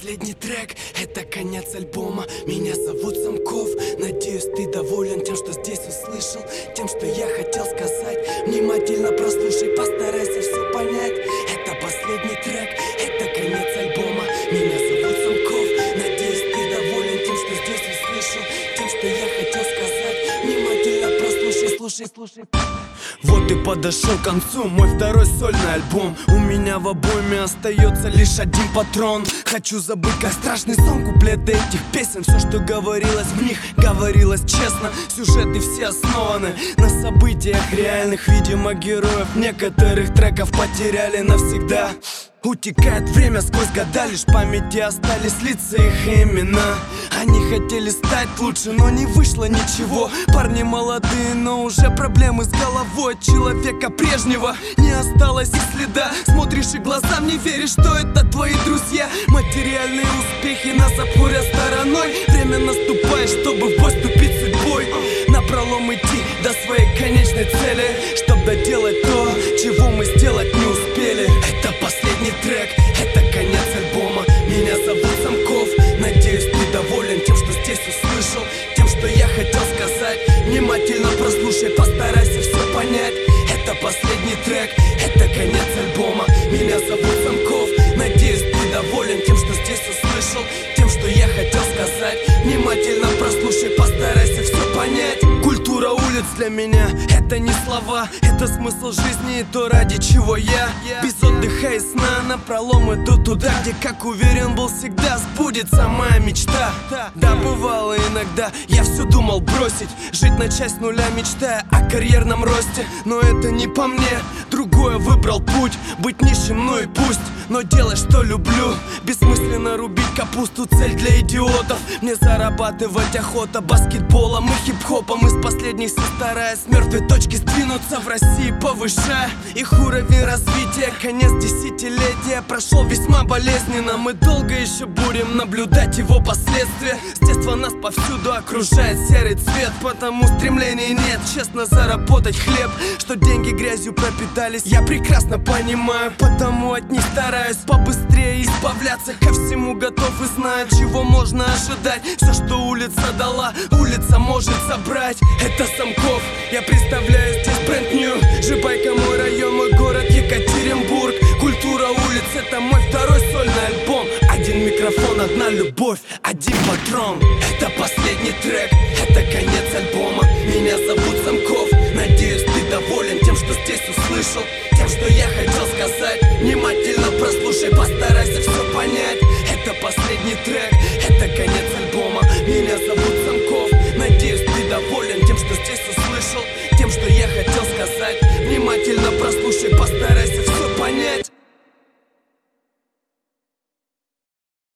последний трек, это конец альбома. Меня зовут Самков. Надеюсь, ты доволен тем, что здесь услышал, тем, что я хотел сказать. Внимательно прослушай, постарайся все понять. Это последний трек, это конец альбома. Меня зовут Самков. Надеюсь, ты доволен тем, что здесь услышал, тем, что я хотел сказать. Внимательно прослушай, слушай. Вот и подошел к концу мой второй сольный альбом. У меня в обойме остается лишь один патрон. Хочу забыть, как страшный сон, куплеты этих песен. Все, что говорилось в них, говорилось честно. Сюжеты все основаны на событиях реальных. Видимо, героев некоторых треков потеряли навсегда. Утекает время сквозь года, лишь в памяти остались лица их имена. Они хотели стать лучше, но не вышло ничего. Парни молодые, но уже проблемы с головой. Человека прежнего не осталось и следа. Смотришь и глазам не веришь, что это твои друзья. Материальные успехи нас обходят стороной. Время наступает, чтобы в бой вступить судьбой. Напролом идти до своей конечной цели, чтоб доделать то, чего мы сделать не успели. Это последний трек, это конец альбома. Меня зовут Самков. Надеюсь, ты доволен тем, что здесь услышал, тем, что я хотел сказать. Внимательно прослушай, постарайся все понять. Это последний трек, это конец альбома. Меня зовут Самков. Надеюсь, ты доволен тем, что здесь услышал, тем, что я хотел сказать. Внимательно прослушай, постарайся все понять. Культура улиц для меня — это не слова, это смысл жизни и то, ради чего я без отдыха и сна напролом иду туда, где, как уверен был, всегда сбудется моя мечта. Да, бывало иногда, я все думал бросить, жить на часть нуля, мечтая о карьерном росте. Но это не по мне, другое выбрал путь. Быть нищим, ну и пусть, но делать, что люблю. Бессмысленно рубить капусту, цель для идиотов. Мне зарабатывать охота баскетболом и хип-хопом. Из последних сил стараясь с мертвой точки сдвинуться в России, повышая их уровень развития. Конец десятилетия прошел весьма болезненно. Мы долго еще будем наблюдать его последствия. С детства нас повсюду окружает серый цвет, потому стремлений нет честно заработать хлеб. Что деньги грязью пропитались, я прекрасно понимаю, потому от них стараюсь побыстрее избавляться. Ко всему готов и знаю, чего можно ожидать. Все, что улица дала, улица может забрать. Это Самков, я представляю здесь бренд нью. Жибайка мой район, мой город Екатеринбург. Культура улиц — это мой второй сольный альбом. Один микрофон, одна любовь, один патрон. Это последний трек, это конец альбома. Меня зовут Самков. Надеюсь, ты доволен тем, что здесь услышал, тем, что я хотел сказать. Внимательно прослушай, постарайся все понять. Это последний трек, это конец альбома. Меня зовут Самков. Надеюсь, ты доволен тем, что здесь услышал, тем, что я хотел сказать. Внимательно прослушай, постарайся все